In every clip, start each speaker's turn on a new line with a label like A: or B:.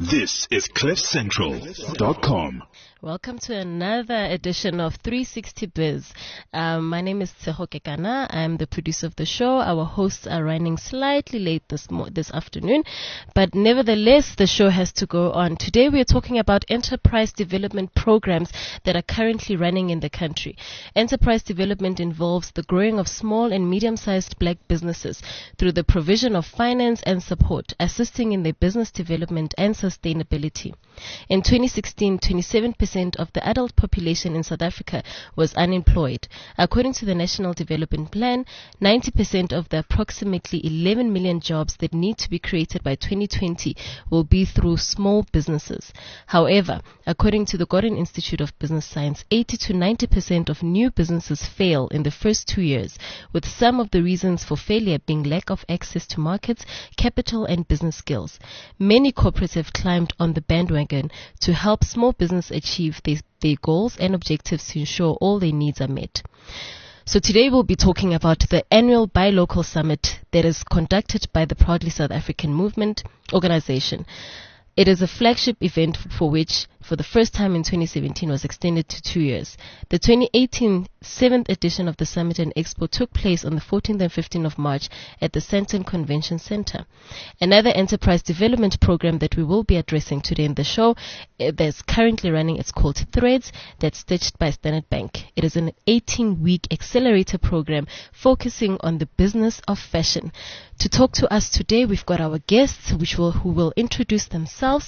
A: This is CliffCentral.com.
B: Welcome to another edition of 360 Biz. My name is Tseho Kekana. I'm the producer of the show. Our hosts are running slightly late this afternoon, but nevertheless, the show has to go on. Today, we are talking about enterprise development programs that are currently running in the country. Enterprise development involves the growing of small and medium-sized black businesses through the provision of finance and support, assisting in their business development and sustainability. In 2016, 27% of the adult population in South Africa was unemployed. According to the National Development Plan, 90% of the approximately 11 million jobs that need to be created by 2020 will be through small businesses. However, according to the Gordon Institute of Business Science, 80 to 90% of new businesses fail in the first 2 years, with some of the reasons for failure being lack of access to markets, capital, and business skills. Many corporates have climbed on the bandwagon to help small business achieve their goals and objectives to ensure all their needs are met. So today we'll be talking about the annual Buy Local Summit that is conducted by the Proudly South African Movement organization. It is a flagship event for which, for the first time in 2017, was extended to 2 years. The 2018 7th edition of the Summit and Expo took place on the 14th and 15th of March at the Sandton Convention Center. Another enterprise development program that we will be addressing today in the show that's currently running, it's called Threads, that's stitched by Standard Bank. It is an 18-week accelerator program focusing on the business of fashion. To talk to us today, we've got our guests who will introduce themselves.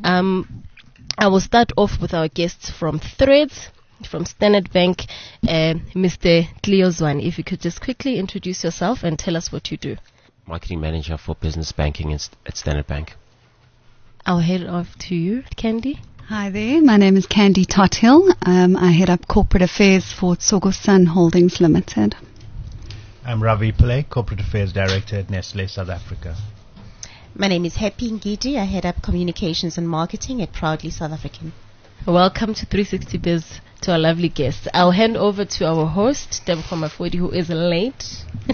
B: I will start off with our guests from Threads, from Standard Bank, Mr. Cleo Zwane. If you could just quickly introduce yourself and tell us what you do.
C: Marketing Manager for Business Banking at Standard Bank.
B: I'll head off to you, Candy.
D: Hi there, my name is Candy Tothill. I head up Corporate Affairs for Tsogo Sun Holdings Limited.
E: I'm Ravi Pillay, Corporate Affairs Director at Nestle South Africa.
F: My name is Happy Ngidi. I head up Communications and Marketing at Proudly South African.
B: Welcome to 360 Biz, to our lovely guests. I'll hand over to our host, Deborah Mafodi, who is late.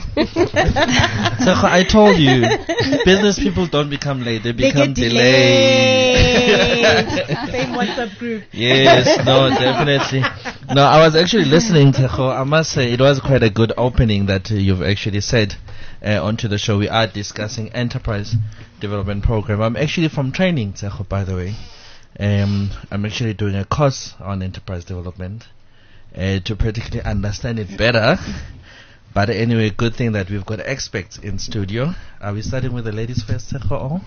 G: So I told you, business people don't become late, they become delayed.
F: Same WhatsApp group.
G: Yes, no, definitely. No, I was actually listening to her. I must say it was quite a good opening that you've actually said onto the show. We are discussing enterprise development program. I'm actually from training, by the way. I'm actually doing a course on enterprise development to practically understand it better. But anyway, good thing that we've got experts in studio. Are we starting with the ladies first, Or?
B: No,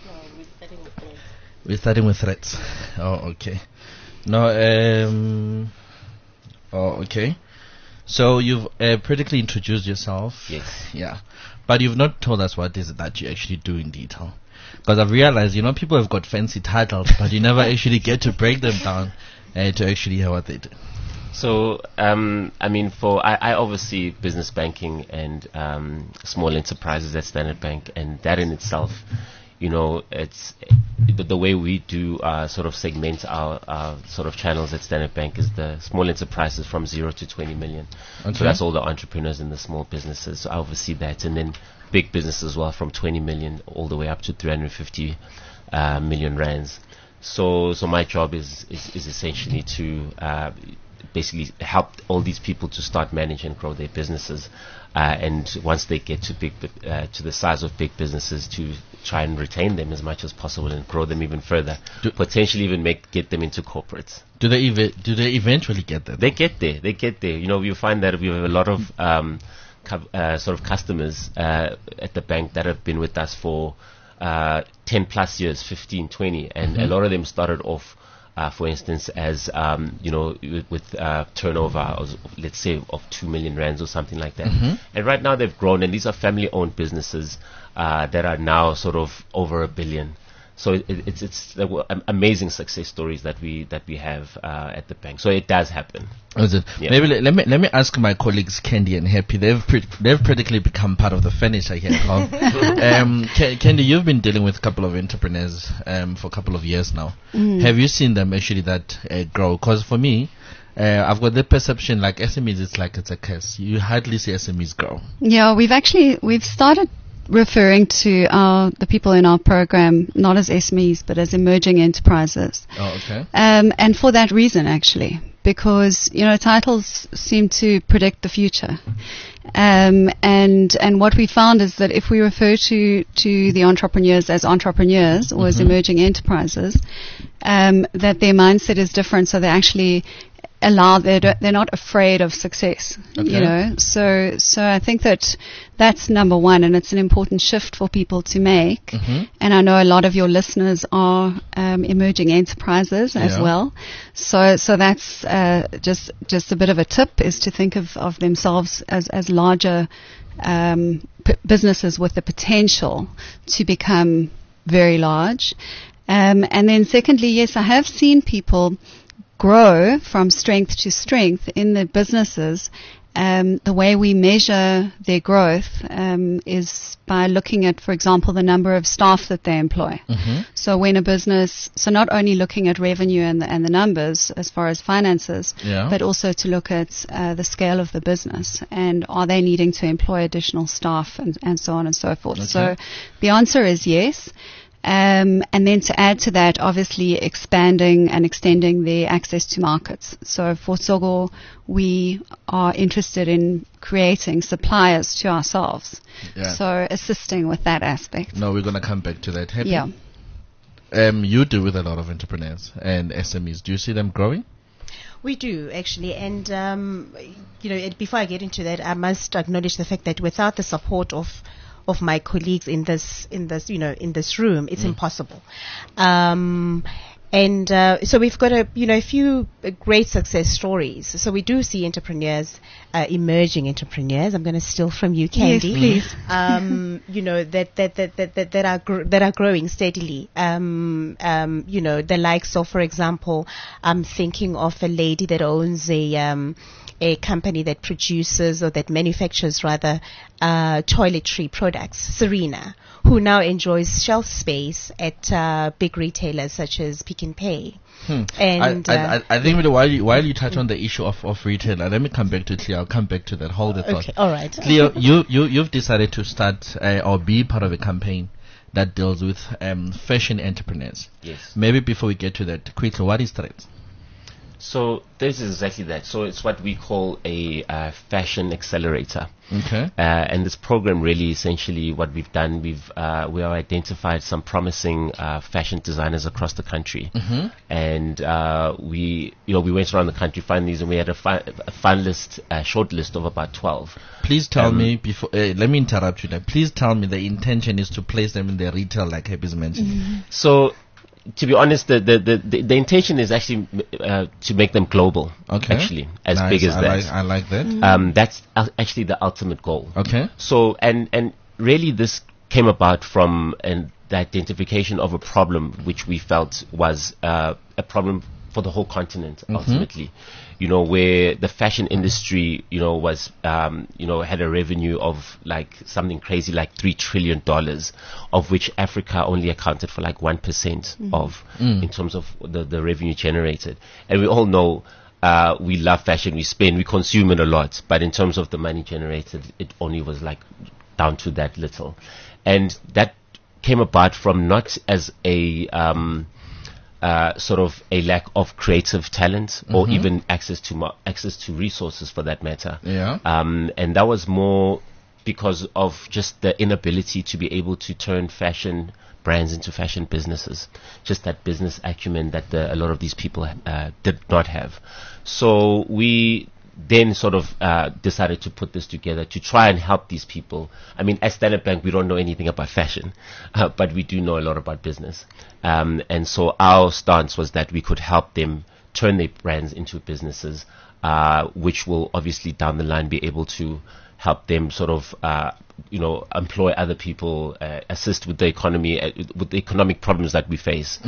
G: we're starting with Threads. Oh, okay. No, okay. So you've practically introduced yourself.
C: Yes.
G: Yeah. But you've not told us what is it that you actually do in detail. Because I've realized, people have got fancy titles, but you never actually get to break them down to actually hear what they do.
C: So, I oversee business banking and small enterprises at Standard Bank, and that in itself, it's the way we do sort of segment our sort of channels at Standard Bank is the small enterprises from 0 to 20 million. Okay. So that's all the entrepreneurs and the small businesses. So I oversee that, and then big business as well, from 20 million all the way up to 350 million rands. So my job is essentially to basically help all these people to start manage and grow their businesses, and once they get to to the size of big businesses, to try and retain them as much as possible and grow them even further, potentially even get them into corporates.
G: Do they eventually get there?
C: They get there. You find that we have a lot of sort of customers at the bank that have been with us for 10 plus years, 15, 20, and a lot of them started off for instance, as with turnover of, let's say, of 2 million rands or something like that. And right now they've grown, and these are family-owned businesses that are now sort of over 1 billion. So it's amazing success stories that we have at the bank. So it does happen.
G: Is it? Yeah. Maybe let me ask my colleagues Candy and Happy. They've practically become part of the furniture here. Candy, you've been dealing with a couple of entrepreneurs for a couple of years now. Have you seen them actually that grow? Because for me, I've got the perception like SMEs, it's a curse. You hardly see SMEs grow.
D: Yeah, we've started referring to the people in our program not as SMEs but as emerging enterprises.
G: Oh, okay.
D: And for that reason, actually, because titles seem to predict the future. And what we found is that if we refer to the entrepreneurs as entrepreneurs or as emerging enterprises, that their mindset is different, so they actually they're not afraid of success.
G: Okay.
D: So I think that's number one, and it's an important shift for people to make. And I know a lot of your listeners are emerging enterprises as well. So that's just a bit of a tip, is to think of themselves as larger businesses with the potential to become very large. And then secondly, yes, I have seen people grow from strength to strength in the businesses. The way we measure their growth is by looking at, for example, the number of staff that they employ. So when a business, so not only looking at revenue and the numbers as far as finances, but also to look at the scale of the business, and are they needing to employ additional staff, and so on and so forth. So the answer is yes. And then to add to that, obviously expanding and extending the access to markets. So for Tsogo, we are interested in creating suppliers to ourselves. So assisting with that aspect.
G: No, we're going to come back to that. Happy?
D: Yeah.
G: You deal with a lot of entrepreneurs and SMEs. Do you see them growing?
F: We do, actually, and before I get into that, I must acknowledge the fact that without the support of my colleagues in this room, it's impossible. So we've got a few great success stories. So we do see entrepreneurs, emerging entrepreneurs. I'm going to steal from you, Candy.
D: Yes, please.
F: That are growing steadily. The likes of, for example, I'm thinking of a lady that owns a company that produces, or that manufactures rather, toiletry products, Serena, who now enjoys shelf space at big retailers such as Pick n Pay. And
G: I think while you touch on the issue of retailer, let me come back to Cleo. I'll come back to that. Hold the thought.
F: Okay, all right.
G: Cleo, you've decided to start or be part of a campaign that deals with fashion entrepreneurs.
C: Yes.
G: Maybe before we get to that, quickly, what is Threads?
C: So this is exactly that. So it's what we call a fashion accelerator.
G: Okay.
C: And this program, really, essentially, what we've done, we have identified some promising fashion designers across the country, and we went around the country, find these, and we had a fun list, short list of about 12.
G: Please tell me before. Let me interrupt you there. Please tell me the intention is to place them in the retail, like Happy's mentioned.
C: So, to be honest, the intention is actually to make them global. Okay. Actually, as
G: nice.
C: Big as that.
G: I like that.
C: That's actually the ultimate goal.
G: Okay.
C: So, and really, this came about from the identification of a problem which we felt was a problem for the whole continent, ultimately. Where the fashion industry, was, had a revenue of like something crazy like $3 trillion, of which Africa only accounted for like 1% of, in terms of the revenue generated. And we all know, we love fashion, we consume it a lot, but in terms of the money generated, it only was like down to that little. And that came about from not as a, sort of a lack of creative talent or even access to resources, for that matter.
G: Yeah.
C: And that was more because of just the inability to be able to turn fashion brands into fashion businesses. Just that business acumen that a lot of these people did not have. So we then sort of decided to put this together to try and help these people. I mean, at Standard Bank, we don't know anything about fashion, but we do know a lot about business. And so our stance was that we could help them turn their brands into businesses, which will obviously down the line be able to help them sort of, employ other people, assist with the economy, with the economic problems that we face,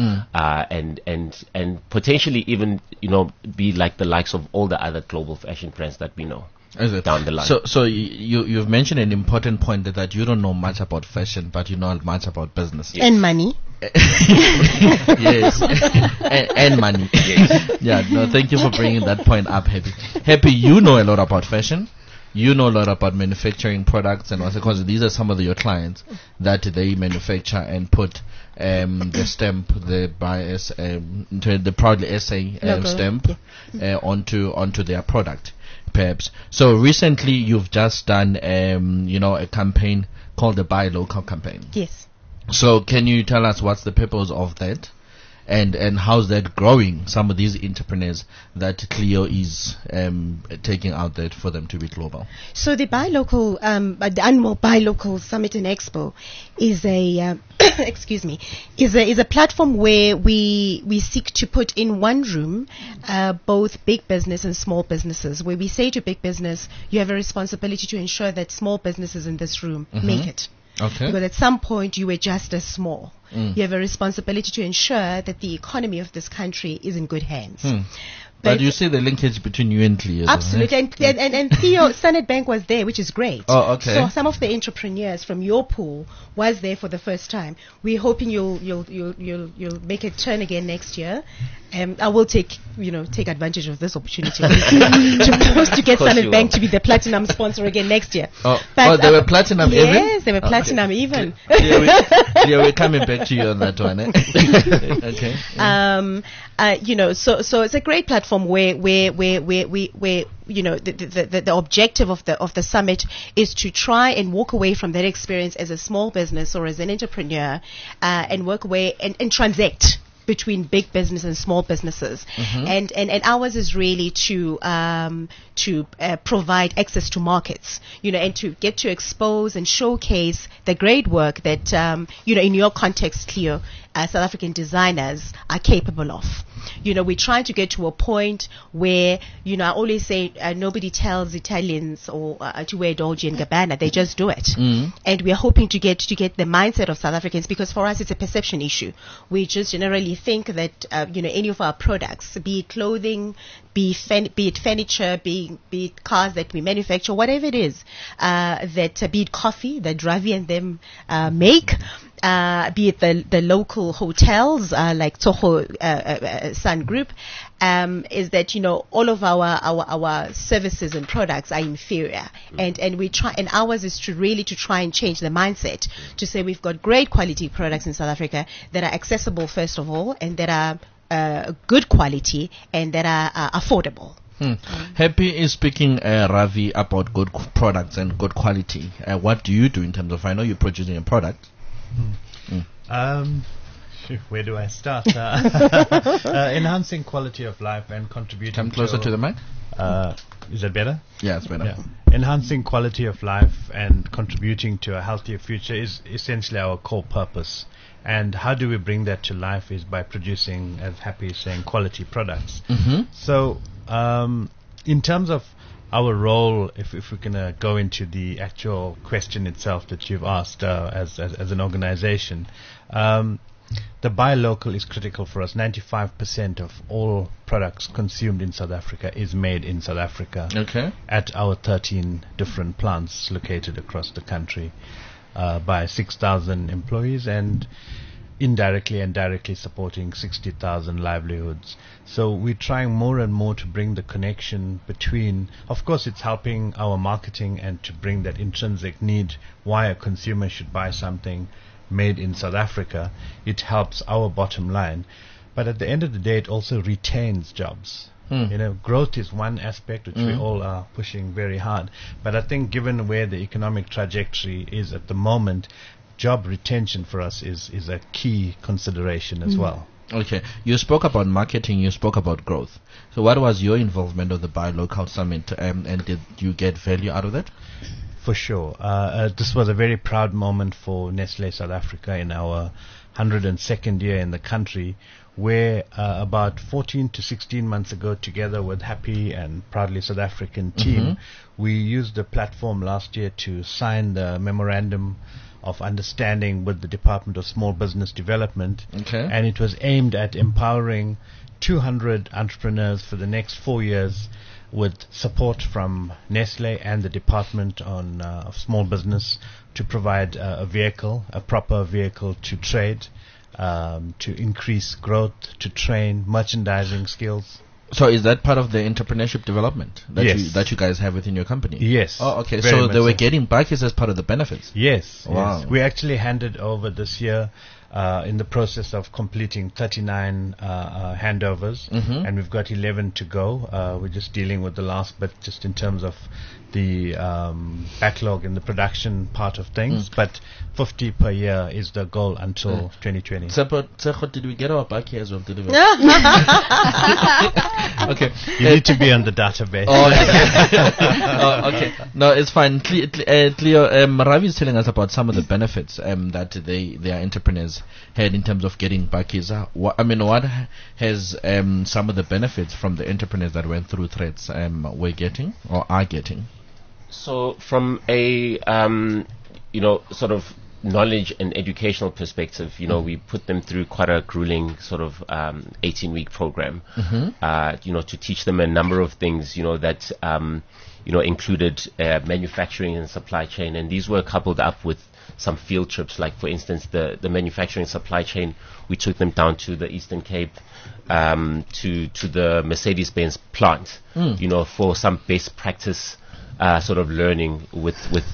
C: and potentially even, be like the likes of all the other global fashion brands that we know down the line.
G: So you've mentioned an important point that you don't know much about fashion, but you know much about business.
F: Yes. And money.
G: Yes. and money. Yes. Yeah, no, thank you for bringing that point up, Happy. Happy, you know a lot about fashion. you know a lot about manufacturing products and also because these are some of your clients that they manufacture and put the stamp, the bias, the Proudly SA stamp onto their product, perhaps. So recently you've just done a campaign called the Buy Local campaign.
F: Yes.
G: So can you tell us what's the purpose of that? And how's that growing some of these entrepreneurs that Clio is taking out there for them to be global?
F: So the Buy Local, the Annual Buy Local Summit and Expo is a is a platform where we seek to put in one room both big business and small businesses, where we say to big business, you have a responsibility to ensure that small businesses in this room make it.
G: Okay.
F: Because at some point you were just as small. You have a responsibility to ensure that the economy of this country is in good hands.
G: But you see the linkage between you and Clio.
F: Absolutely. And Theo, Standard Bank was there, which is great.
G: Oh, okay.
F: So some of the entrepreneurs from your pool was there for the first time. We're hoping you'll make a turn again next year. I will take advantage of this opportunity to get Standard Bank to be the platinum sponsor again next year.
G: They were platinum even?
F: Yes, they were platinum even.
G: We're coming back to you on that one. Okay.
F: So it's a great platform where the objective of the summit is to try and walk away from that experience as a small business or as an entrepreneur and work away and transact between big business and small businesses. And ours is really to provide access to markets, and to get to expose and showcase the great work that, in your context, Clio, South African designers are capable of. We're trying to get to a point where, I always say nobody tells Italians or to wear Dolce & Gabbana, they just do it. And we're hoping to get the mindset of South Africans, because for us it's a perception issue. We just generally think that, any of our products, be it clothing, be it furniture, be it cars that we manufacture, whatever it is, be it coffee that Ravi and them make, be it the local hotels like Toho Sun Group, is that all of our services and products are inferior, and we try, and ours is to try and change the mindset to say we've got great quality products in South Africa that are accessible first of all, and that are good quality and that are affordable.
G: Happy is speaking, Ravi, about good products and good quality. What do you do in terms of? I know you're producing a product.
E: Where do I start? Enhancing quality of life and contributing.
G: Come closer to the mic.
E: Is that better?
G: Yeah, it's better.
E: Yeah. Enhancing quality of life and contributing to a healthier future is essentially our core purpose. And how do we bring that to life is by producing, as Happy is saying, quality products. So, in terms of our role, if we're going to go into the actual question itself that you've asked as an organization, the Buy Local is critical for us. 95% of all products consumed in South Africa is made in South Africa.
G: Okay. At
E: our 13 different plants located across the country, by 6,000 employees and indirectly and directly supporting 60,000 livelihoods. So we're trying more and more to bring the connection between, of course it's helping our marketing and to bring that intrinsic need why a consumer should buy something made in South Africa. It helps our bottom line. But at the end of the day, it also retains jobs. Growth is one aspect which we all are pushing very hard. But I think given where the economic trajectory is at the moment, job retention for us is a key consideration as well.
G: Okay. You spoke about marketing, you spoke about growth. So what was your involvement of the Buy Local Summit, and did you get value out of that?
E: For sure. This was a very proud moment for Nestlé South Africa in our 102nd year in the country, where about 14 to 16 months ago, together with Happy and Proudly South African team, we used the platform last year to sign the memorandum of understanding with the Department of Small Business Development.
G: Okay.
E: And it was aimed at empowering 200 entrepreneurs for the next 4 years with support from Nestlé and the Department of Small Business to provide a proper vehicle to trade, to increase growth, to train merchandising skills.
G: So is that part of the entrepreneurship development that
E: Yes.
G: you guys have within your company?
E: Yes.
G: Oh, okay.
E: Very
G: So
E: much
G: they were
E: so.
G: getting bakkies as part of the benefits.
E: Yes.
G: Wow.
E: Yes. We actually handed over this year, in the process of completing 39 handovers, and we've got 11 to go. We're just dealing with the last bit, just in terms of the backlog in the production part of things. But 50 per year is the goal until 2020.
G: Tsecho, did we get our bakkie as well delivered? Okay.
E: You need to be on the database.
G: Oh, okay. No, it's fine. Cleo, Ravi is telling us about some of the benefits that their entrepreneurs had in terms of getting bakkies. What has some of the benefits from the entrepreneurs that went through threats were getting or are getting?
C: So from a sort of knowledge and educational perspective, we put them through quite a grueling sort of 18-week program, to teach them a number of things, that included manufacturing and supply chain, and these were coupled up with some field trips. Like, for instance, the manufacturing supply chain, we took them down to the Eastern Cape, to the Mercedes-Benz plant, for some best practice sort of learning with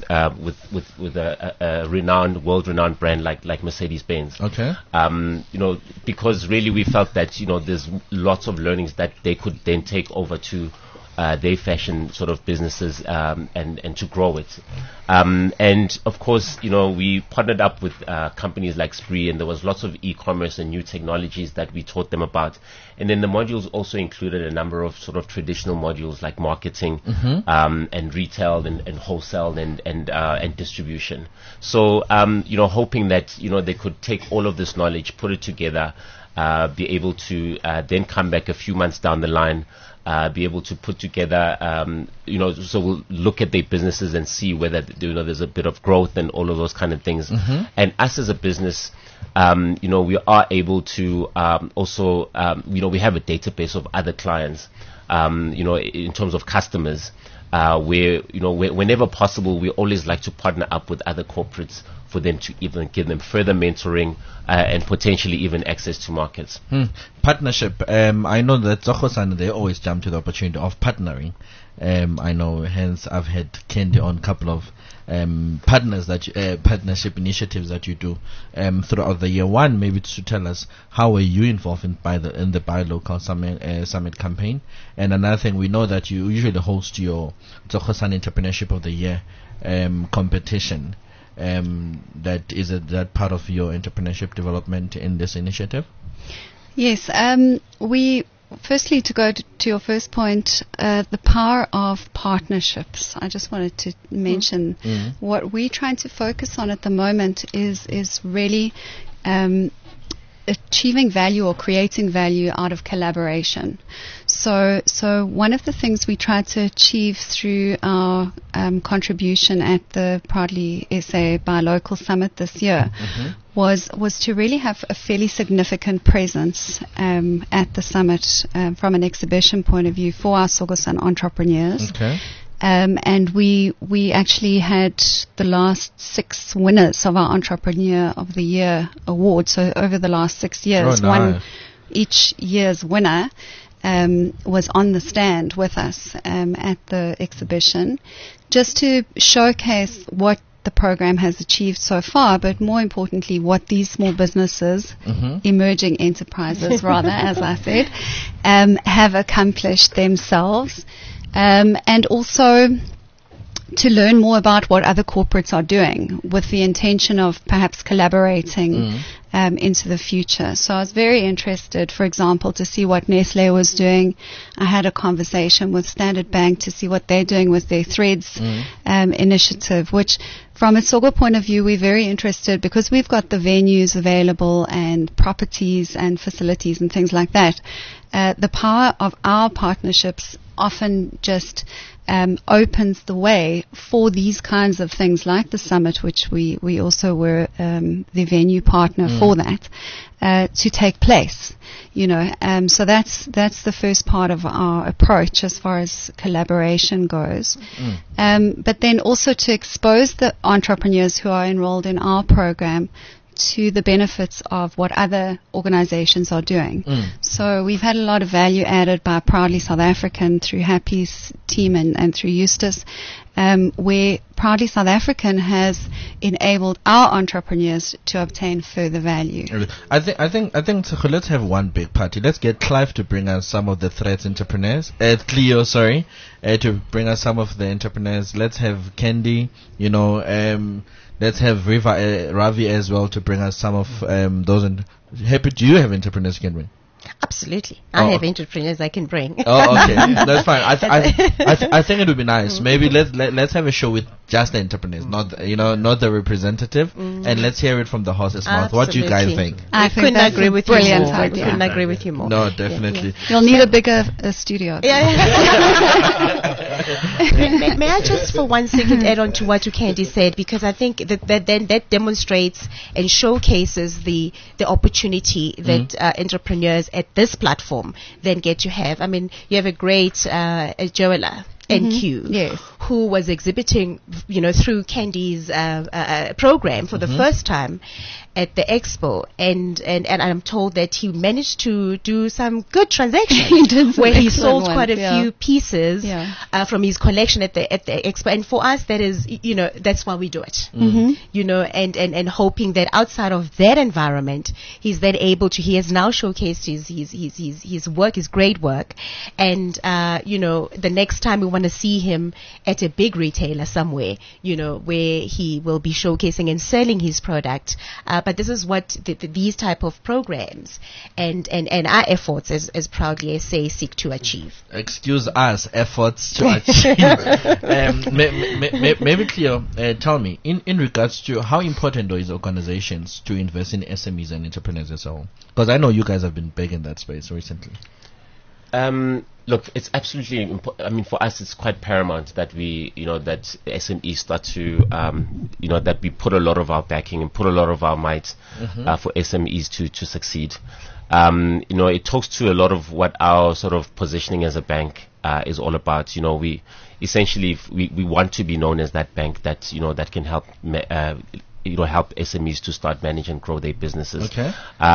C: a world-renowned brand like Mercedes-Benz.
G: Okay.
C: Because really we felt that there's lots of learnings that they could then take over to their fashion sort of businesses, and to grow it. And of course, we partnered up with companies like Spree, and there was lots of e-commerce and new technologies that we taught them about. And then the modules also included a number of sort of traditional modules like marketing, and retail and wholesale and distribution. So, hoping that, they could take all of this knowledge, put it together, be able to then come back a few months down the line, be able to put together, so we'll look at their businesses and see whether, there's a bit of growth and all of those kind of things. And us as a business, we are able to also, we have a database of other clients, in terms of customers, where, whenever possible, we always like to partner up with other corporates for them to even give them further mentoring, and potentially even access to markets.
G: Partnership. I know that Zokosan, they always jump to the opportunity of partnering. I know, hence I've had Kendi on a couple of partnership initiatives that you do throughout the year. One, maybe to tell us, how were you involved in the Buy Local Summit campaign? And another thing, we know that you usually host your Zokosan Entrepreneurship of the Year competition. That is that part of your entrepreneurship development in this initiative?
D: Yes, we firstly, to go to your first point, the power of partnerships. I just wanted to mention what we're trying to focus on at the moment is really achieving value or creating value out of collaboration. So one of the things we tried to achieve through our contribution at the Proudly SA Buy Local Summit this year was to really have a fairly significant presence at the summit from an exhibition point of view for our Sogosan entrepreneurs.
G: Okay.
D: And we actually had the last 6 winners of our Entrepreneur of the Year award. So over the last 6 years, each year's winner was on the stand with us at the exhibition, just to showcase what the program has achieved so far, but more importantly, what these small businesses, emerging enterprises rather, as I said, have accomplished themselves. And also to learn more about what other corporates are doing with the intention of perhaps collaborating into the future. So I was very interested, for example, to see what Nestle was doing. I had a conversation with Standard Bank to see what they're doing with their Threads initiative, which from a Sogo point of view, we're very interested because we've got the venues available and properties and facilities and things like that. The power of our partnerships often just opens the way for these kinds of things like the summit, which we also were the venue partner for that, to take place. So that's the first part of our approach as far as collaboration goes. But then also to expose the entrepreneurs who are enrolled in our program to the benefits of what other organizations are doing. So we've had a lot of value added by Proudly South African through Happy's team and through Eustace, where Proudly South African has enabled our entrepreneurs to obtain further value.
G: I think so let's have one big party. Let's get Clive to bring us some of the threats entrepreneurs. Cleo, sorry, to bring us some of the entrepreneurs. Let's have Candy, let's have Ravi as well to bring us some of those. Happy, do you have entrepreneurs you can bring?
F: Absolutely. I have entrepreneurs I can bring.
G: Oh, okay. That's fine. I think it would be nice. Maybe let's have a show with just the entrepreneurs, not the representative, and let's hear it from the horse's mouth. What do you guys think?
D: I couldn't agree with you more.
F: Couldn't agree with you more.
G: No, definitely.
D: You'll need a bigger studio.
F: May I just for 1 second add on to what Candy said, because I think that demonstrates and showcases the opportunity that entrepreneurs at this platform then get to have. I mean, you have a great Joella NQ,
D: Yes.
F: who was exhibiting, through Candy's program for the first time at the expo, and I'm told that he managed to do some good transactions where he sold quite a few pieces from his collection at the expo. And for us, that is, that's why we do it. And hoping that outside of that environment, he's then able to. He has now showcased his work, his great work, and the next time we want to see him at a big retailer somewhere, where he will be showcasing and selling his product. But this is what these type of programs and our efforts as Proudly SA seek to achieve.
G: Excuse us, efforts to achieve. Maybe Cleo, tell me, in regards to how important are these organizations to invest in SMEs and entrepreneurs as a whole? Because I know you guys have been big in that space recently.
C: Look, it's absolutely important. I mean, for us, it's quite paramount that we, that SMEs start to, that we put a lot of our backing and put a lot of our might for SMEs to succeed. It talks to a lot of what our sort of positioning as a bank is all about. We essentially we want to be known as that bank that that can help help SMEs to start, manage, and grow their businesses.
G: Okay.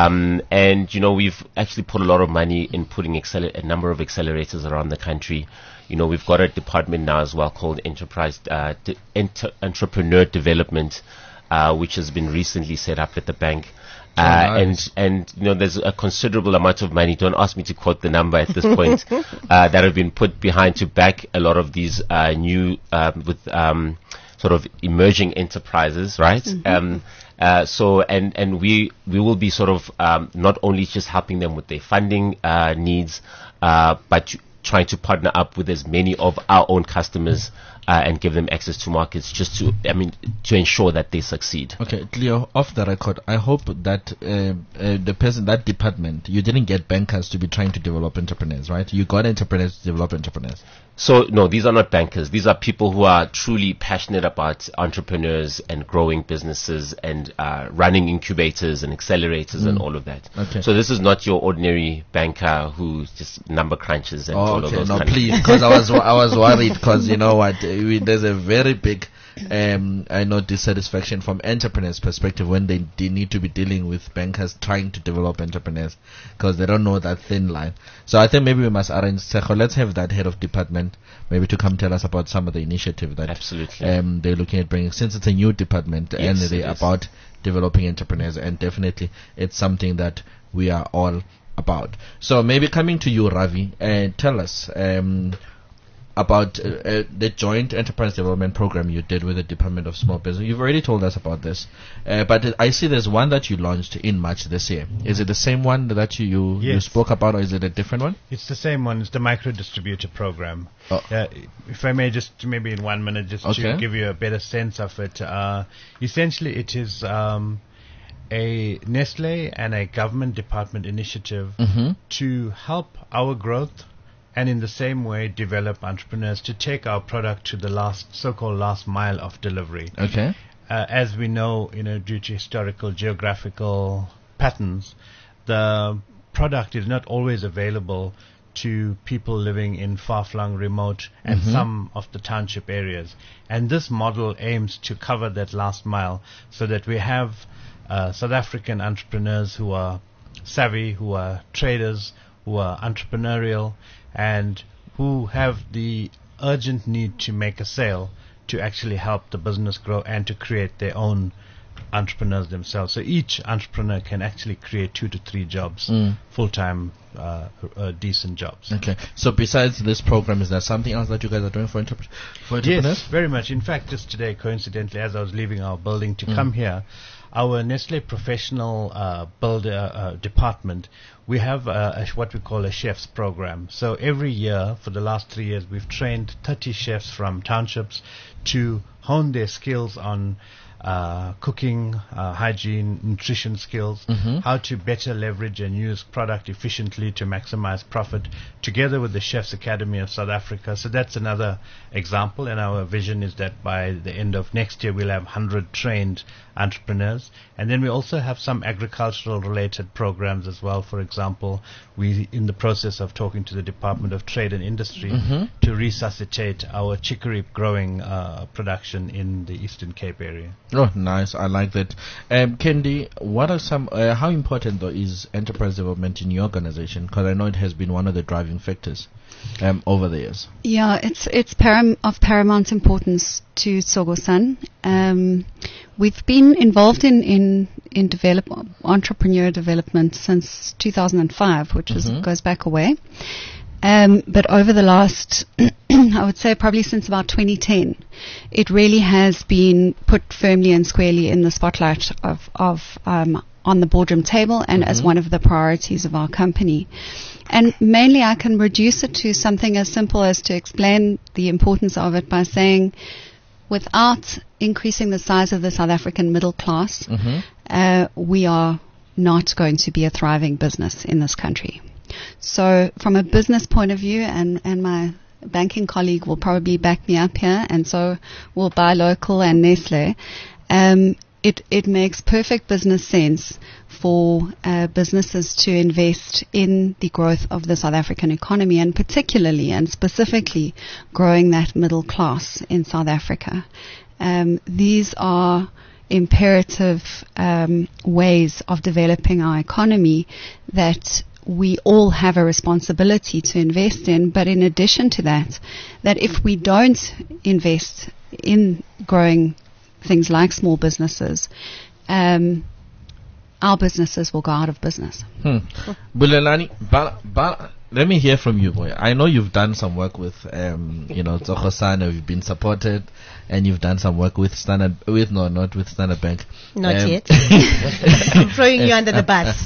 C: We've actually put a lot of money in putting a number of accelerators around the country. We've got a department now as well called Entrepreneur Development, which has been recently set up at the bank.
G: Nice.
C: And there's a considerable amount of money. Don't ask me to quote the number at this point that have been put behind to back a lot of these new sort of emerging enterprises, right? So we will be sort of not only just helping them with their funding needs, but trying to partner up with as many of our own customers and give them access to markets, just to ensure that they succeed.
G: Okay, Cleo, off the record, I hope that that department, you didn't get bankers to be trying to develop entrepreneurs, right? You got entrepreneurs to develop entrepreneurs.
C: So no, these are not bankers. These are people who are truly passionate about entrepreneurs and growing businesses and running incubators and accelerators and all of that.
G: Okay.
C: So this is not your ordinary banker who just number crunches and all of those.
G: No, please, because I was worried, because you know what, there's a very big dissatisfaction from entrepreneurs' perspective when they need to be dealing with bankers trying to develop entrepreneurs, because they don't know that thin line. So I think maybe we must arrange, let's have that head of department maybe to come tell us about some of the initiative that
C: absolutely
G: they're looking at bringing, since it's a new department and they're about developing entrepreneurs, and definitely it's something that we are all about. So maybe coming to you, Ravi, tell us about the joint enterprise development program you did with the Department of Small Business. You've already told us about this, but I see there's one that you launched in March this year. Is it the same one that you spoke about, or is it a different one?
E: It's the same one. It's the micro distributor program. If I may just maybe in 1 minute just to give you a better sense of it. Essentially it is a Nestle and a government department initiative to help our growth, and in the same way develop entrepreneurs to take our product to the so-called last mile of delivery.
G: Okay.
E: As we know, due to historical geographical patterns, the product is not always available to people living in far-flung, remote, and some of the township areas. And this model aims to cover that last mile, so that we have South African entrepreneurs who are savvy, who are traders, who are entrepreneurial, and who have the urgent need to make a sale to actually help the business grow and to create their own entrepreneurs themselves. So each entrepreneur can actually create 2 to 3 jobs, full-time, decent jobs.
G: Okay. So besides this program, is there something else that you guys are doing for entrepreneurs?
E: Yes, very much. In fact, just today, coincidentally, as I was leaving our building to come here, our Nestle Professional Builder department, we have what we call a chef's program. So every year, for the last 3 years, we've trained 30 chefs from townships to hone their skills on cooking, hygiene, nutrition skills, how to better leverage and use product efficiently to maximize profit, together with the Chefs Academy of South Africa. So that's another example, and our vision is that by the end of next year we'll have 100 trained entrepreneurs. And then we also have some agricultural related programs as well. For example, we in the process of talking to the Department of Trade and Industry to resuscitate our chicory growing production in the Eastern Cape area.
G: Oh, nice. I like that. Kendi, what are some, how important though is enterprise development in your organization? Because I know it has been one of the driving factors over the years.
D: Yeah, it's of paramount importance to Tsogo-san. We've been involved in entrepreneur development since 2005, which goes back a way. But over the last, I would say probably since about 2010, it really has been put firmly and squarely in the spotlight of on the boardroom table and as one of the priorities of our company. And mainly I can reduce it to something as simple as to explain the importance of it by saying, without increasing the size of the South African middle class, we are not going to be a thriving business in this country. So from a business point of view, and my banking colleague will probably back me up here, and so will Buy Local and Nestle, it makes perfect business sense for businesses to invest in the growth of the South African economy, and particularly and specifically growing that middle class in South Africa. These are imperative ways of developing our economy that we all have a responsibility to invest in. But in addition to that, that if we don't invest in growing things like small businesses, our businesses will go out of business.
G: Bulelani, let me hear from you, boy. I know you've done some work with, Tsogo-san, you've been supported, and you've done some work with Standard Bank.
F: Not yet. I'm throwing you under the bus.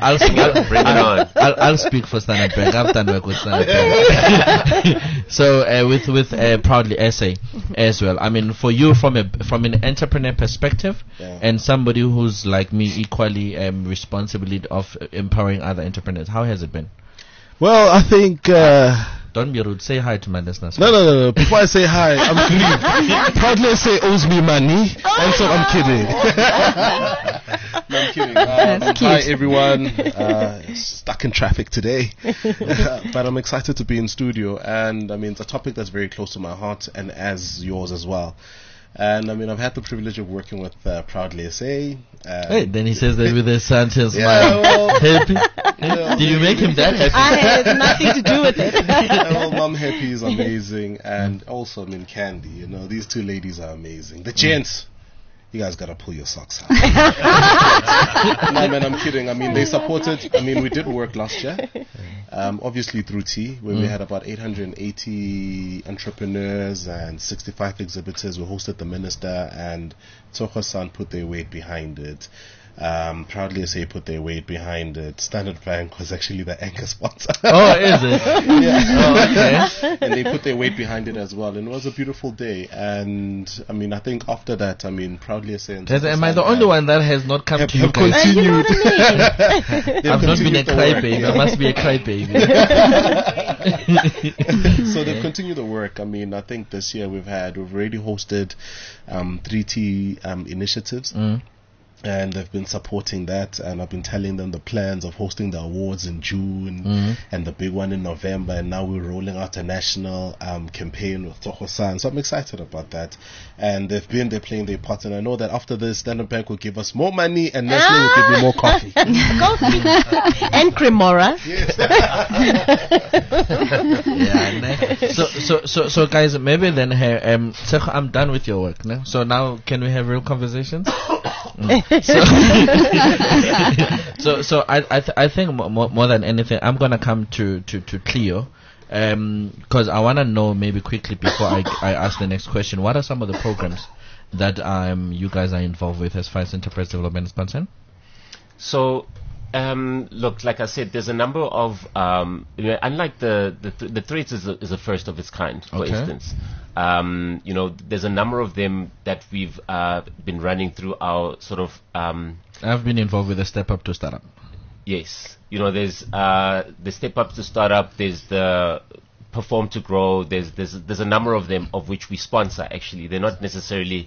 G: I'll speak for Standard Bank. I've done work with Standard Bank. So, with Proudly SA as well. I mean, for you, from an entrepreneur perspective, and somebody who's like me, equally responsible of empowering other entrepreneurs, how has it been?
H: Well, I think...
G: don't be rude. Say hi to my listeners.
H: No. Before I say hi, I'm kidding. Proudly SA owes me money, and so I'm kidding. No, I'm kidding. Hi, everyone. Stuck in traffic today. But I'm excited to be in studio. And, I mean, it's a topic that's very close to my heart, and as yours as well. And I mean, I've had the privilege of working with Proudly SA.
G: Hey, then he says that with his Sanchez
H: smile.
G: Well, happy. Did you make him that happy?
F: I had nothing to do with it.
H: Well, Mom Happy is amazing, and also, I mean, Candy. These two ladies are amazing. The gents. You guys gotta pull your socks out. No, man, I'm kidding. I mean, they supported. I mean, we did work last year, obviously through T, where we had about 880 entrepreneurs and 65 exhibitors. We hosted the minister, and Tsogo-san put their weight behind it. Proudly SA put their weight behind it. Standard Bank was actually the anchor sponsor.
G: Oh, is it?
H: Yeah.
G: Oh, okay.
H: And they put their weight behind it as well. And it was a beautiful day. And I mean, I think after that, I mean, Proudly SA.
G: Am I the only one that has not come to you guys?
H: Continued.
F: You know what I mean?
G: I've not been a crybaby. I must be a crybaby.
H: So they've continued the work. I mean, I think this year we've already hosted 3T initiatives. and they've been supporting that, and I've been telling them the plans of hosting the awards in June and the big one in November, and now we're rolling out a national campaign with Tohosan. So I'm excited about that, and they're playing their part, and I know that after this, Standard Bank will give us more money and Nestle will give me more coffee.
F: Coffee and Cremora.
H: Yes.
G: So guys, maybe then Tshego, I'm done with your work now. So now can we have real conversations? So I think more than anything, I'm gonna come to Cleo, because I wanna know maybe quickly before I ask the next question, what are some of the programs that you guys are involved with as far as enterprise development is concerned? So,
C: look, like I said, there's a number of unlike the threads is a first of its kind, for instance. There's a number of them that we've been running through our sort of.
G: I've been involved with the Step Up to Startup.
C: Yes, there's the Step Up to Startup. There's the Perform to Grow. There's a number of them of which we sponsor. Actually, they're not necessarily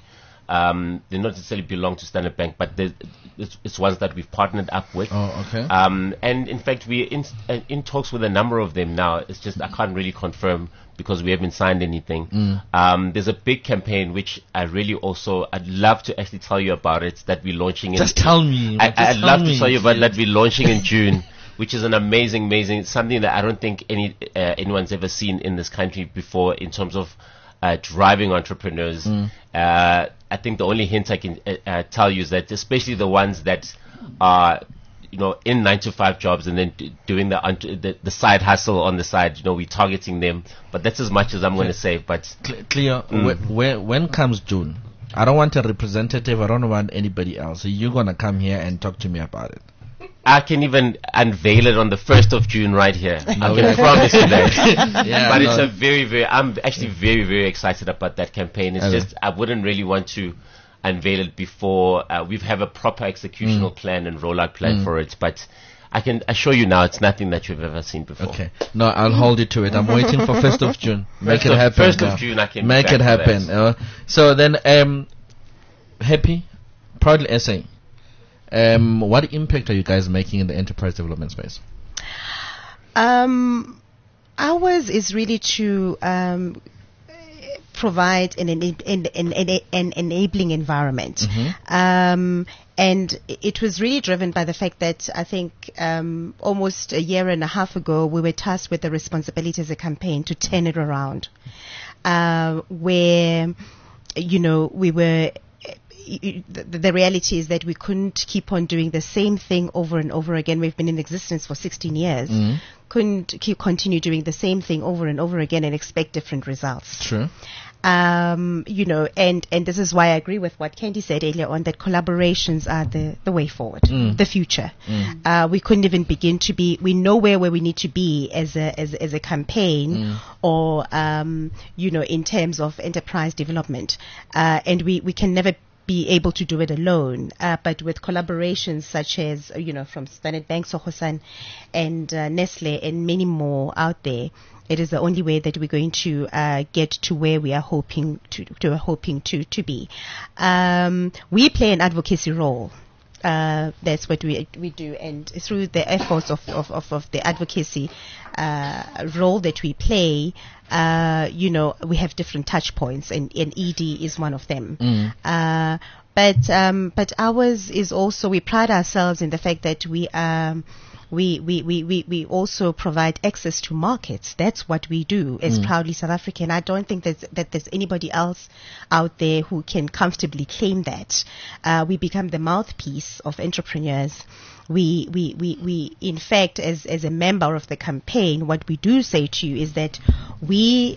C: belong to Standard Bank, but it's ones that we've partnered up with.
G: Oh, okay.
C: And in fact, we're in talks with a number of them now. It's just I can't really confirm because we haven't signed anything. There's a big campaign which I'd love to actually tell you about it, that we're launching.
G: Just tell me.
C: I'd love to tell you about that we're launching in June, which is an amazing, something that I don't think anyone's ever seen in this country before in terms of driving entrepreneurs. I think the only hint I can tell you is that especially the ones that are in 9-to-5 jobs and then doing the side hustle on the side, we're targeting them, but that's as much as I'm going to say. But
G: Cleo, when comes June, I don't want a representative, I don't want anybody else. You're going to come here and talk to me about it.
C: I can even unveil it on the 1st of June right here. I can promise you that. But it's a I'm actually very, very excited about that campaign. It's just, I wouldn't really want to unveil it before we have a proper executional plan and rollout plan for it. But I can assure you now, it's nothing that you've ever seen before.
G: Okay. No, I'll hold you to it. I'm waiting for 1st of June. Make it happen.
C: 1st of June, I can
G: make it happen. So then, Happy, Proudly SA. What impact are you guys making in the enterprise development space?
F: Ours is really to provide an enabling environment. And it was really driven by the fact that I think almost a year and a half ago, we were tasked with the responsibility as a campaign to turn it around, where, we were... The reality is that we couldn't keep on doing the same thing over and over again. We've been in existence for 16 years. Couldn't continue doing the same thing over and over again and expect different results.
G: True.
F: And this is why I agree with what Candy said earlier on, that collaborations are the way forward, the future. We couldn't even begin to we know where we need to be as a campaign or, in terms of enterprise development. And we can never be able to do it alone, but with collaborations such as, from Standard Bank, Tohosan, and Nestle, and many more out there, it is the only way that we're going to get to where we are hoping to be. We play an advocacy role. That's what we do, and through the efforts of the advocacy role that we play, we have different touch points, and ED is one of them. But ours is also, we pride ourselves in the fact that we also provide access to markets. That's what we do as Proudly South African. I don't think that there's anybody else out there who can comfortably claim that. We become the mouthpiece of entrepreneurs. We in fact, as a member of the campaign, what we do say to you is that we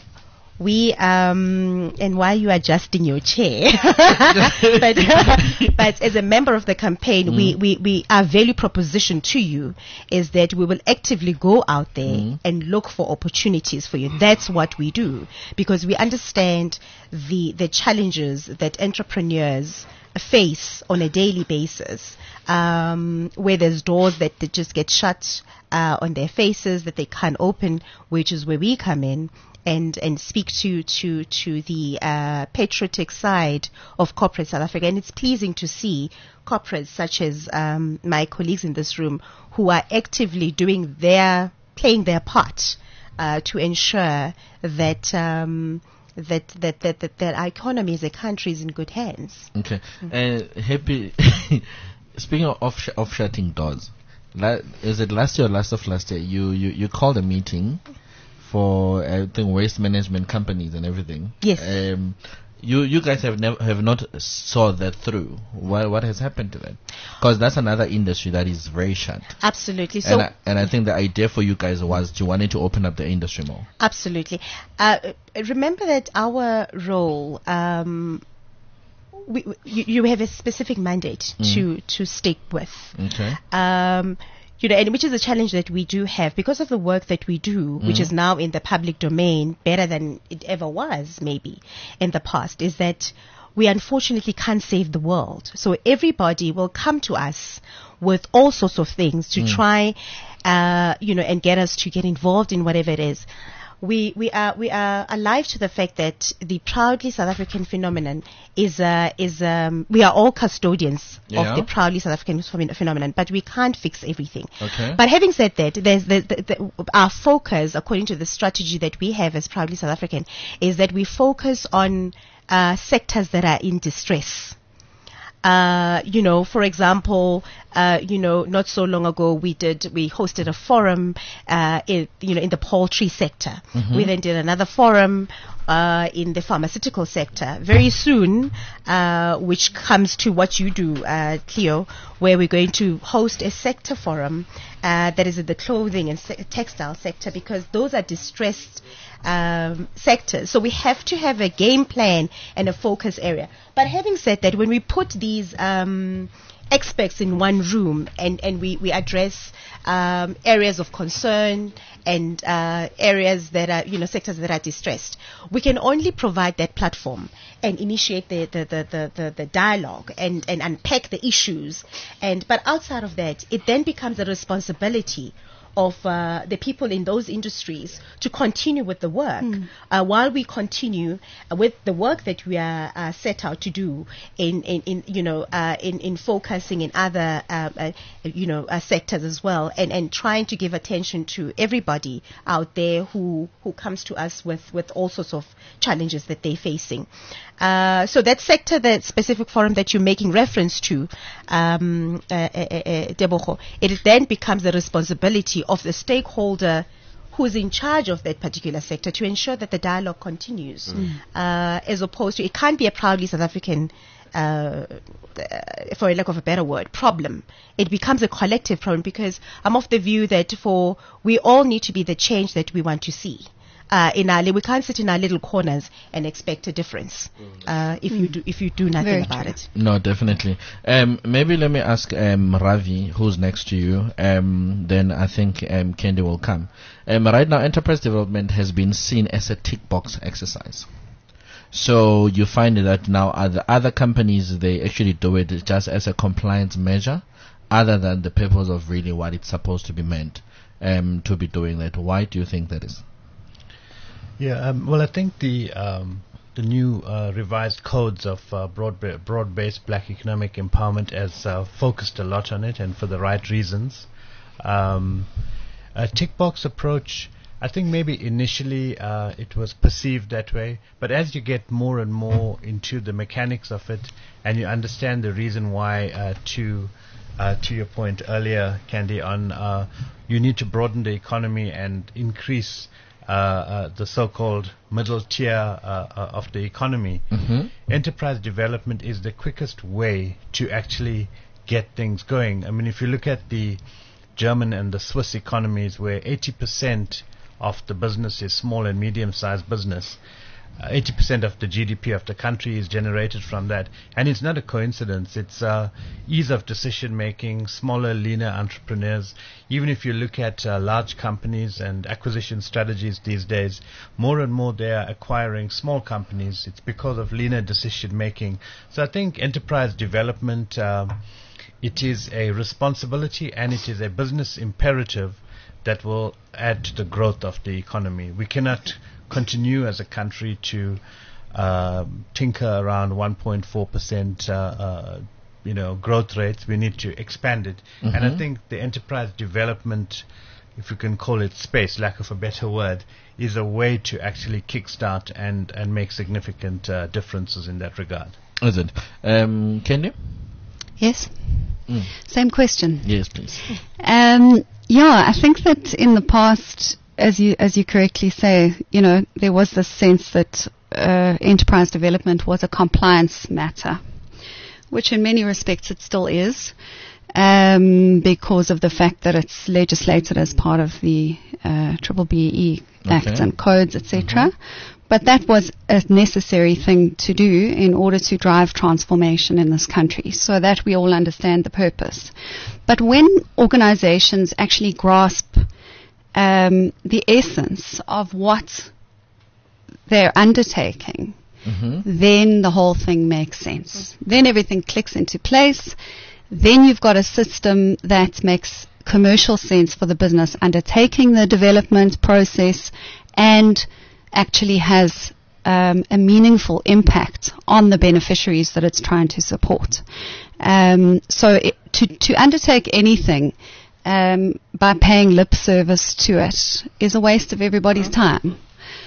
F: and while you are adjusting your chair, but as a member of the campaign, we our value proposition to you is that we will actively go out there and look for opportunities for you. That's what we do, because we understand the challenges that entrepreneurs face on a daily basis, where there's doors that just get shut on their faces that they can't open, which is where we come in. and speak to the patriotic side of corporate South Africa. And it's pleasing to see corporates such as my colleagues in this room who are actively playing their part to ensure that that our economy as a country is in good hands.
G: Okay. Happy. Speaking of shutting doors, is it last year or last year? You called a meeting for I think waste management companies and everything.
F: Yes.
G: You guys have not saw that through. What has happened to that? Because that's another industry that is very shut.
F: Absolutely. So,
G: and I think the idea for you guys was you wanted to open up the industry more.
F: Absolutely. Remember that our role, you have a specific mandate to stick with.
G: Okay.
F: And which is a challenge that we do have because of the work that we do, which is now in the public domain better than it ever was maybe in the past, is that we unfortunately can't save the world. So everybody will come to us with all sorts of things to try, and get us to get involved in whatever it is. We are alive to the fact that the proudly South African phenomenon is we are all custodians of the proudly South African phenomenon, but we can't fix everything.
G: Okay.
F: But having said that, there's our focus, according to the strategy that we have as proudly South African, is that we focus on sectors that are in distress. For example, not so long ago we hosted a forum, in the poultry sector. We then did another forum, in the pharmaceutical sector. Very soon, which comes to what you do, Cleo, where we're going to host a sector forum, that is in the clothing and textile sector, because those are distressed sectors. So we have to have a game plan and a focus area. But having said that, when we put these experts in one room and we address areas of concern and areas that are, sectors that are distressed, we can only provide that platform and initiate the dialogue and unpack the issues. But outside of that, it then becomes a responsibility of the people in those industries to continue with the work while we continue with the work that we are set out to do in focusing in other sectors as well, and trying to give attention to everybody out there who comes to us with all sorts of challenges that they're facing. So that sector, that specific forum that you're making reference to, Debogo, it then becomes the responsibility of the stakeholder who's in charge of that particular sector to ensure that the dialogue continues, as opposed to, it can't be a proudly South African, for a lack of a better word, problem. It becomes a collective problem, because I'm of the view that we all need to be the change that we want to see. We can't sit in our little corners and expect a difference if you do nothing about it.
G: No, definitely. Maybe let me ask Ravi, who's next to you. Then I think Candy will come. Right now, enterprise development has been seen as a tick box exercise. So you find that now other companies, they actually do it just as a compliance measure, other than the purpose of really what it's supposed to be meant to be doing that. Why do you think that is?
E: Yeah, well, I think the new revised codes of broad-based black economic empowerment has focused a lot on it, and for the right reasons. A tick box approach, I think maybe initially it was perceived that way, but as you get more and more into the mechanics of it, and you understand the reason why, to your point earlier, Candy, on you need to broaden the economy and increase the so-called middle tier of the economy. Enterprise development is the quickest way to actually get things going. I mean, if you look at the German and the Swiss economies, where 80% of the business is small and medium-sized business, 80% of the GDP of the country is generated from that. And it's not a coincidence. It's ease of decision-making, smaller, leaner entrepreneurs. Even if you look at large companies and acquisition strategies these days, more and more they are acquiring small companies. It's because of leaner decision-making. So I think enterprise development, it is a responsibility and it is a business imperative that will add to the growth of the economy. We cannot continue as a country to tinker around 1.4% growth rates, we need to expand it. And I think the enterprise development, if you can call it space, lack of a better word, is a way to actually kickstart and make significant differences in that regard.
G: Is it? Kendi?
D: Yes. Same question.
G: Yes, please.
D: I think that in the past, as you correctly say, there was this sense that enterprise development was a compliance matter, which in many respects it still is, because of the fact that it's legislated as part of the BBBE Act and codes, etc. But that was a necessary thing to do in order to drive transformation in this country, so that we all understand the purpose. But when organizations actually grasp the essence of what they're undertaking, then the whole thing makes sense. Then everything clicks into place. Then you've got a system that makes commercial sense for the business undertaking the development process and actually has a meaningful impact on the beneficiaries that it's trying to support. To undertake anything by paying lip service to it is a waste of everybody's time.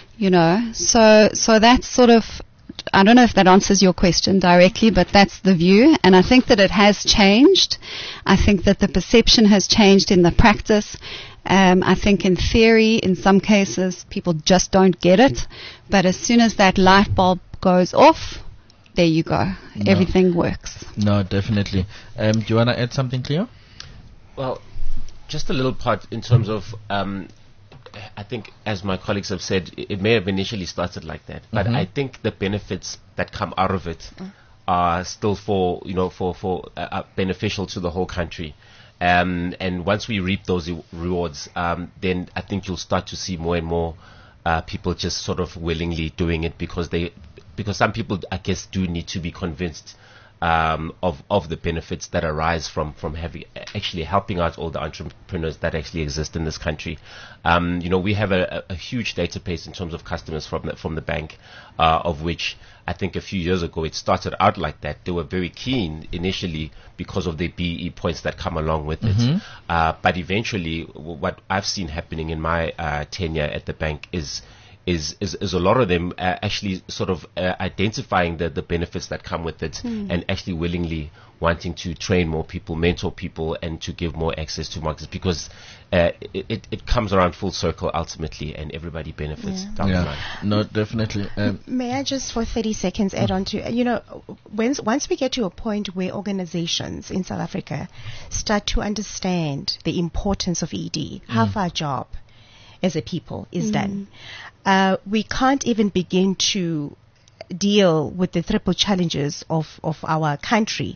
D: So that's sort of, I don't know if that answers your question directly, but that's the view. And I think that it has changed. I think that the perception has changed in the practice. I think in theory, in some cases, people just don't get it. But as soon as that light bulb goes off, there you go. No. Everything works.
G: No, definitely. Do you want to add something, Cleo?
C: Well, just a little part in terms of, I think, as my colleagues have said, it may have initially started like that, but I think the benefits that come out of it are still beneficial to the whole country. And once we reap those rewards, then I think you'll start to see more and more people just sort of willingly doing it because some people, I guess, do need to be convinced of the benefits that arise from actually helping out all the entrepreneurs that actually exist in this country. We have a huge database in terms of customers from the bank, of which I think a few years ago it started out like that. They were very keen initially because of the BE points that come along with it. But eventually, what I've seen happening in my tenure at the bank is a lot of them actually sort of identifying the benefits that come with it and actually willingly wanting to train more people, mentor people, and to give more access to markets because it comes around full circle ultimately and everybody benefits down the line.
G: No, definitely.
F: May I just for 30 seconds add on to, once we get to a point where organizations in South Africa start to understand the importance of ED, half our job as a people is done. We can't even begin to deal with the triple challenges of our country,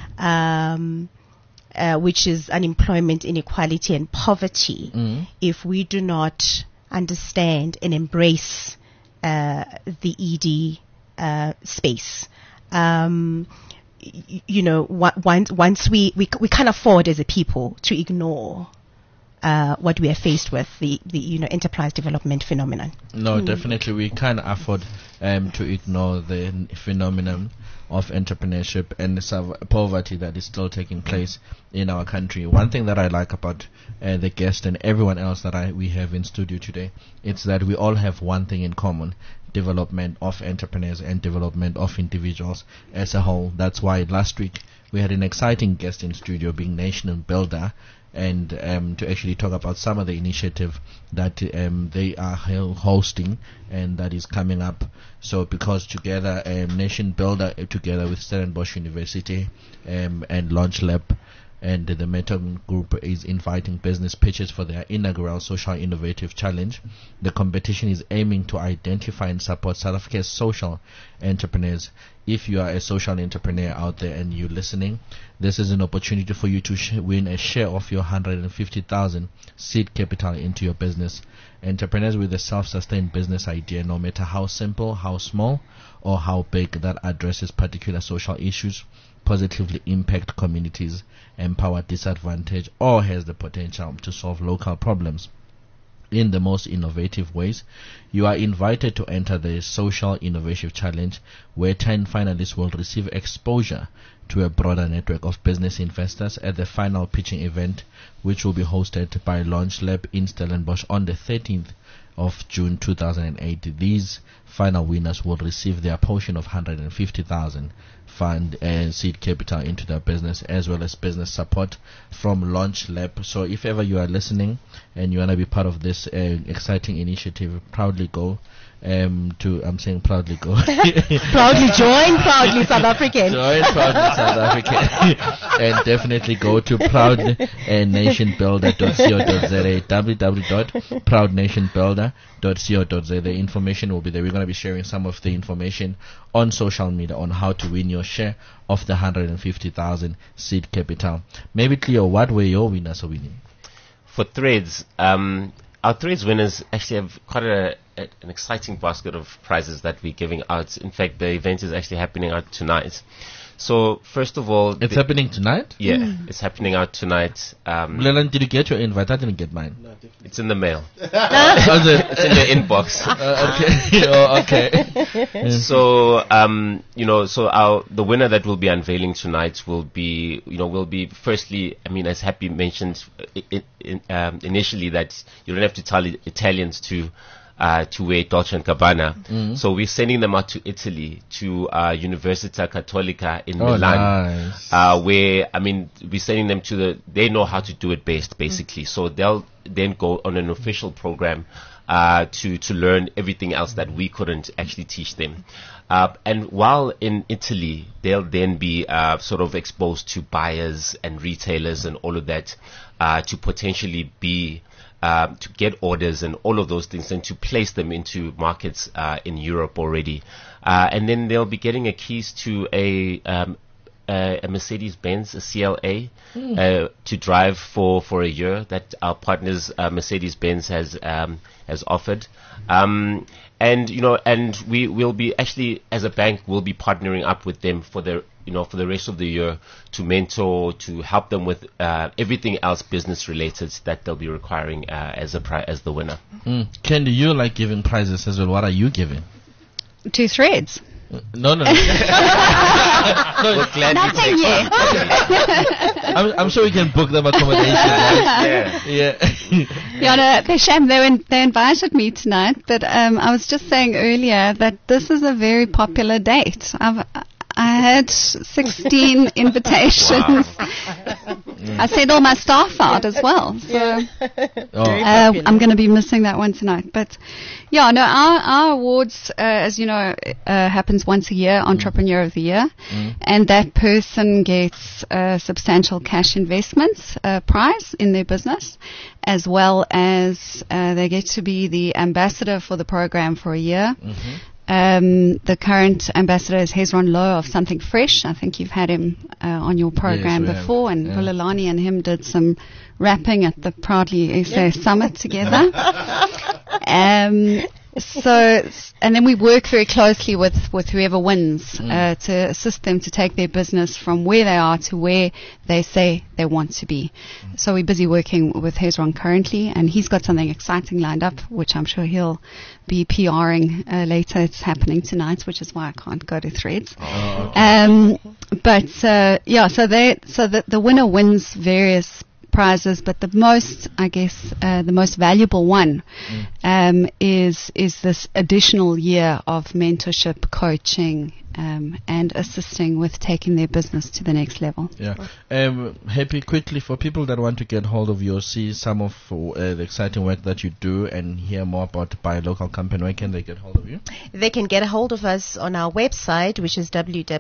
F: which is unemployment, inequality, and poverty, if we do not understand and embrace the ED space. Once we can't afford as a people to ignore what we are faced with, the enterprise development phenomenon.
G: No, definitely we can't afford to ignore the phenomenon of entrepreneurship and poverty that is still taking place in our country. One thing that I like about the guest and everyone else that we have in studio today, it's that we all have one thing in common: development of entrepreneurs and development of individuals as a whole. That's why last week we had an exciting guest in studio, being Nation Builder, and to actually talk about some of the initiative that they are hosting and that is coming up. So because together, Nation Builder together with Stellenbosch University and Launch Lab and the Meta Group is inviting business pitches for their inaugural Social Innovative Challenge. The competition is aiming to identify and support South Africa's social entrepreneurs. If you are a social entrepreneur out there and you're listening, this is an opportunity for you to win a share of your 150,000 seed capital into your business. Entrepreneurs with a self-sustained business idea, no matter how simple, how small, or how big, that addresses particular social issues, positively impact communities, empower disadvantaged, or has the potential to solve local problems, in the most innovative ways. You are invited to enter the Social Innovation Challenge, where 10 finalists will receive exposure to a broader network of business investors at the final pitching event, which will be hosted by Launch Lab in Stellenbosch on the 13th of June 2008. These final winners will receive their portion of 150,000 fund and seed capital into their business, as well as business support from Launch Lab. So if ever you are listening and you want to be part of this exciting initiative, proudly go I'm saying proudly go.
F: Proudly join, proudly South African.
G: Join proudly South African. And definitely go to proudnationbuilder.co.za, www.proudnationbuilder.co.za. The information will be there. We're going to be sharing some of the information on social media on how to win your share of the 150,000 seed capital. Maybe Cleo, what were your winners winning?
C: For Threads, our Threads winners actually have quite an exciting basket of prizes that we're giving out. In fact, the event is actually happening out tonight. So, first of all...
G: It's happening tonight?
C: Yeah, it's happening out tonight.
G: Leland, did you get your invite? I didn't get mine. No,
C: it's in the mail.
G: It's
C: in the inbox.
G: Okay.
C: So, the winner that we'll be unveiling tonight will be firstly, as Happy mentioned initially, that you don't have to tell Italians to wear Dolce & Gabbana. So we're sending them out to Italy, to Università Cattolica in Milan,
G: nice.
C: where, we're sending them they know how to do it best, basically. So they'll then go on an official program to learn everything else that we couldn't actually teach them. And while in Italy, they'll then be sort of exposed to buyers and retailers and all of that, to potentially be to get orders and all of those things, and to place them into markets in Europe already. And then they'll be getting a keys to a Mercedes-Benz, a CLA, to drive for a year that our partners Mercedes-Benz has offered. And we will be actually, as a bank, we'll be partnering up with them for the rest of the year to mentor, to help them with everything else business related that they'll be requiring as the winner.
G: Ken, do you like giving prizes as well? What are you giving?
D: 2 Threads.
G: No.
C: We'll gladly take
D: yet.
G: I'm sure we can book them accommodation. Right?
C: Yeah.
D: They invited me tonight, but I was just saying earlier that this is a very popular date. I had 16 invitations. I sent all my staff out as well. So I'm going to be missing that one tonight. But our awards, as you know, happens once a year, Entrepreneur of the Year. And that person gets a substantial cash investments prize in their business, as well as they get to be the ambassador for the program for a year. The current ambassador is Hezron Lowe of Something Fresh. I think you've had him on your program before, and Bulelani and him did some rapping at the Proudly SA Summit together. And then we work very closely with whoever wins to assist them to take their business from where they are to where they say they want to be. So we're busy working with Hezron currently, and he's got something exciting lined up, which I'm sure he'll be PRing later. It's happening tonight, which is why I can't go to Threads. So the winner wins various prizes, but the most valuable one is this additional year of mentorship, coaching, and assisting with taking their business to the next level.
G: Happy, quickly, for people that want to get hold of you or see some of the exciting work that you do and hear more about Buy Local Company, where can they get hold of you?
F: They can get a hold of us on our website, which is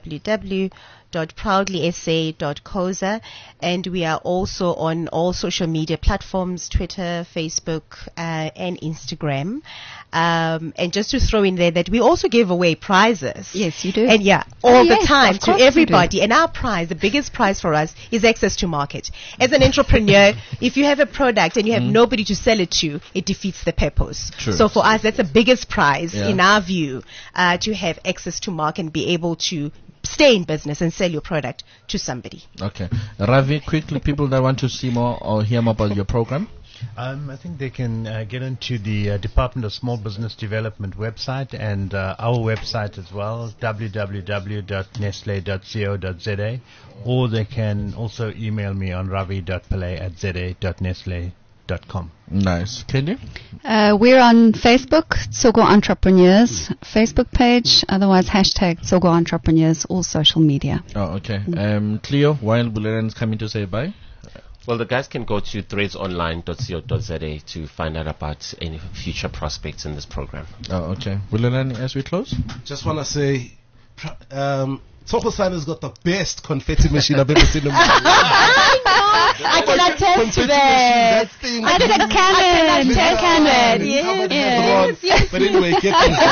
F: www.proudlysa.coza, and we are also on all social media platforms, Twitter, Facebook, and Instagram. And just to throw in there that we also give away prizes.
D: Yes, you do.
F: And all the time to everybody. And our prize, the biggest prize for us, is access to market. As an entrepreneur, if you have a product and you have nobody to sell it to, it defeats the purpose.
G: True.
F: So for us, that's the biggest prize in our view, to have access to market and be able to stay in business and sell your product to somebody.
G: Okay. Ravi, quickly, people that want to see more or hear more about your program?
E: I think they can get into the Department of Small Business Development website and our website as well, www.nestle.co.za, or they can also email me on ravi.pillay@za.nestle.com.
G: Nice. Candy?
D: We're on Facebook, Tsogo Entrepreneurs Facebook page, otherwise hashtag Tsogo Entrepreneurs, all social media.
G: Oh, okay. Cleo, while Bulelani is coming to say bye?
C: Well, the guys can go to threadsonline.co.za to find out about any future prospects in this program.
G: Oh, okay. Bulelani, as we close?
H: Just want to say, Toko San has got the best confetti machine I've ever seen in my life.
F: I can attest to that.
D: I did a cannon.
F: Yes.
H: But anyway, get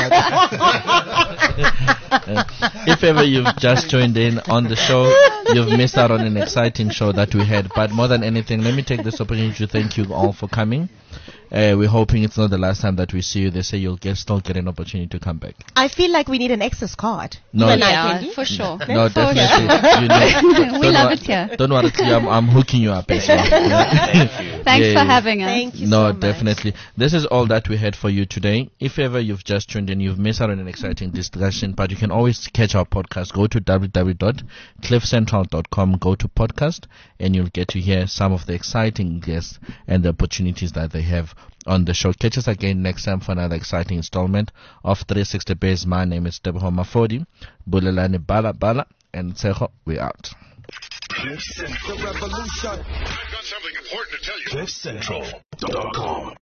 G: If ever you've just joined in on the show, you've missed out on an exciting show that we had. But more than anything, let me take this opportunity to thank you all for coming. We're hoping it's not the last time that we see you. They say you'll still get an opportunity to come back.
F: I feel like we need an access card.
G: No,
D: For sure.
G: No, definitely.
D: We love it here.
G: Don't worry, I'm hooking you up as well.
D: Thanks for having us.
F: Thank you
G: No,
F: so much.
G: definitely. This is all that we had for you today. If ever you've just tuned in, you've missed out on an exciting discussion, but you can always catch our podcast. Go to www.cliffcentral.com, go to podcast, and you'll get to hear some of the exciting guests and the opportunities that they have on the show. Catch us again next time for another exciting installment of 360 Base. My name is Teboho Mafodi, Bulelani Bala, and Tseho. We out.
A: I've got something important to tell you. CliffCentral.com